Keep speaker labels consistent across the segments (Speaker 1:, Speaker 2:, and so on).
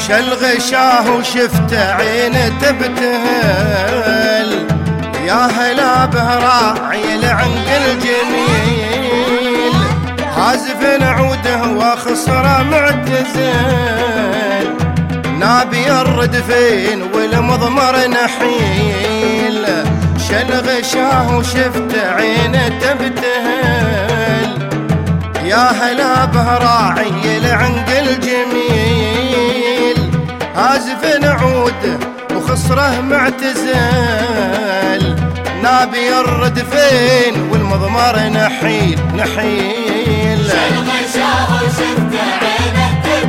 Speaker 1: شل غشاه وشفت عينه تبتهل، يا هلا بهراعي العنق الجميل، عازف عوده وخصره معتزل، نابي الردفين والمضمر نحيل، شل غشاه وشفت عينه تبتهل، يا هلا بهراعي العنق الجميل، عازف عوده وخصره معتزل، نابي الردفين والمضمر نحيل نحيل.
Speaker 2: شل غشاه وشفت عينه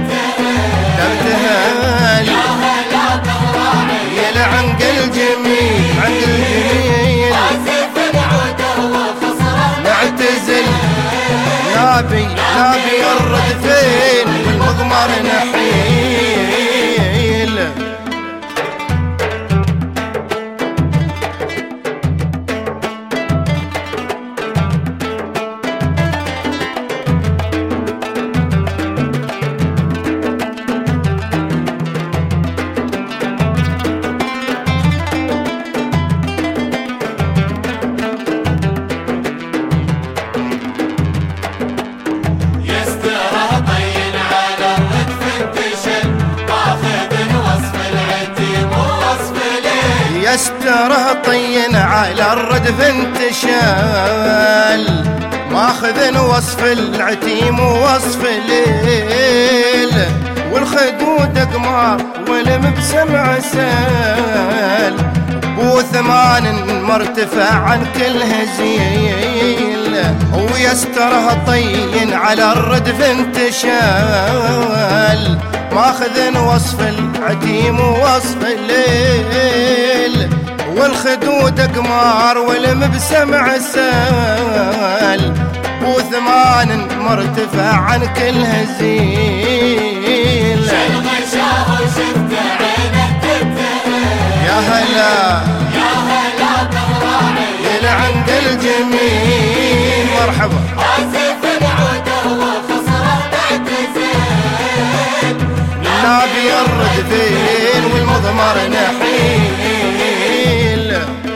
Speaker 1: تبتهل،
Speaker 2: يا هلا بهراعي
Speaker 1: العنق الجميل عنق الجميل،
Speaker 2: عازف عوده وخصره
Speaker 1: معتزل، نابي الردفين والمضمر نحيل. يستره طين على الردف انتشال، ماخذ وصف العتيم ووصف الليل، والخدود قمار والمبسم عسل، بوثمان مرتفع عن كل هزيل، ويستره طين على الردف انتشال، ماخذ وصف العتيم ووصف الليل، والخدود قمار والمبسم عسل، بوثمان مرتفع عن كل هزيل.
Speaker 2: شل غشاه وشفت عينه تبتهل،
Speaker 1: يا هلا
Speaker 2: بهراعي
Speaker 1: العنق الجميل، مرحبا
Speaker 2: عازف عوده وخصره معتزل،
Speaker 1: نابي الردفين والمضمر نحيل.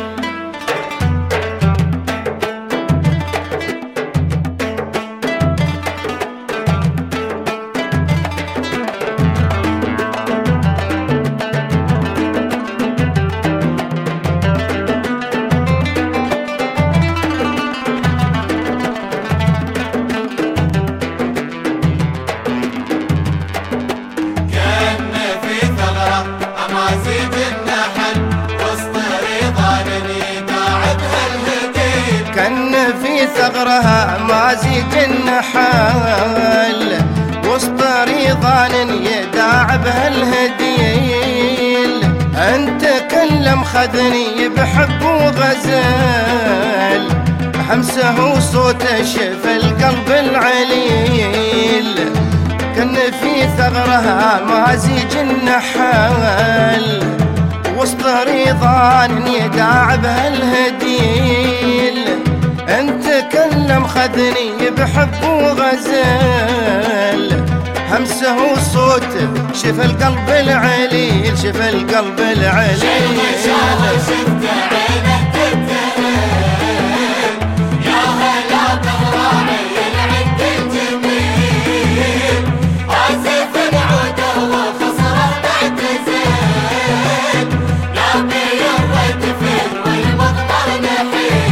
Speaker 1: كان في ثغرها مازيج النحل، وسط ريضان يداعب هالهديل، انت كلم خذني بحب وغزل، حمسه وصوته شف القلب العليل، كان في ثغرها مازيج النحل، وسط ريضان يداعب هالهديل، انت كلم خذني بحب وغزل، همسه وصوته شف القلب العليل شف القلب العليل.
Speaker 2: شل غشاه وشفت عينه تبتهل، يا هلا بهراعي العنق الجميل، عازف عوده وخصره معتزل، نابي الردفين والمضمر نحيل.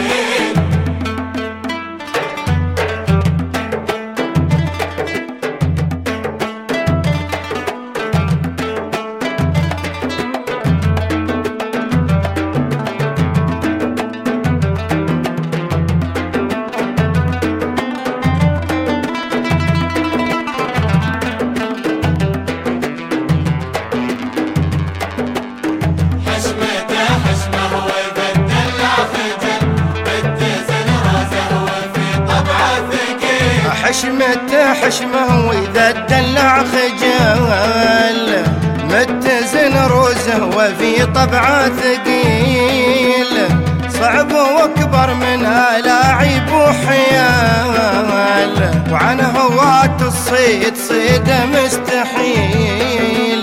Speaker 1: حشمته حشمه وإذا الدلع خجل، متزن روزه وفي طبعه ثقيل، صعب واكبر منها لاعب وحيال، وعن هوات الصيد صيده مستحيل،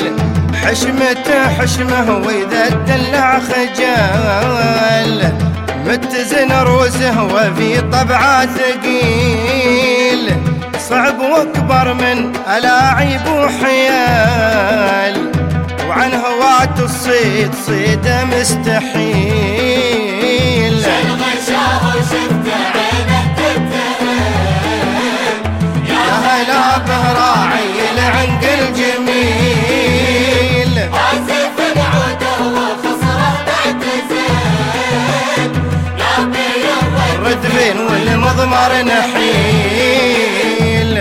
Speaker 1: حشمته حشمه وإذا الدلع خجال، متزن روسه وفي طبعه ثقيل، صعب واكبر من ألاعيب وحيال، وعن هواة الصيد صيده مستحيل.
Speaker 2: شن غشاه وشفت عينه تبتهل،
Speaker 1: يا هلا به راعي العنقل جميل،
Speaker 2: آسف عوده وخسره معتزل، يا بي
Speaker 1: الردبين والمضمر نحيل.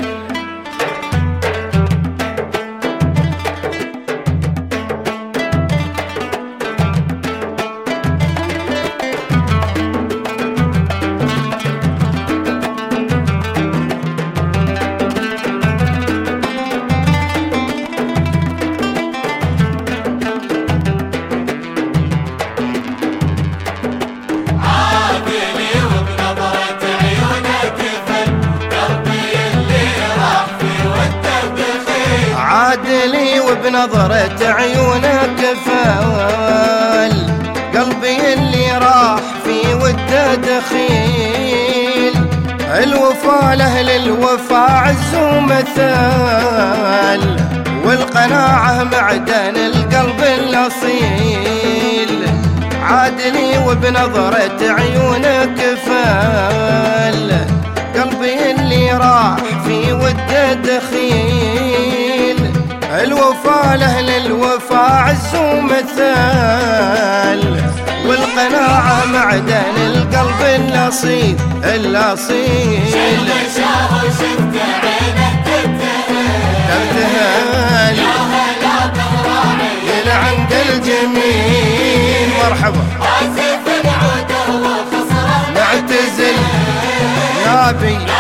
Speaker 1: عادلي وبنظرة عيونك كفال، قلبي اللي راح في وده دخيل، الوفا لأهل الوفا عز ومثال، والقناعة معدن القلب الأصيل، عادلي وبنظرة عيونك كفال، قلبي اللي راح في وده دخيل، الوفا لأهل الوفا عز ومثال، والقناعة معدن القلب الأصيل الأصيل.
Speaker 2: شن غشاه وشفت عينه
Speaker 1: تبتهل،
Speaker 2: يا هلا به راعي
Speaker 1: العنقل جميل. مرحبا
Speaker 2: آسف عوده وخسره
Speaker 1: معتزل، نابي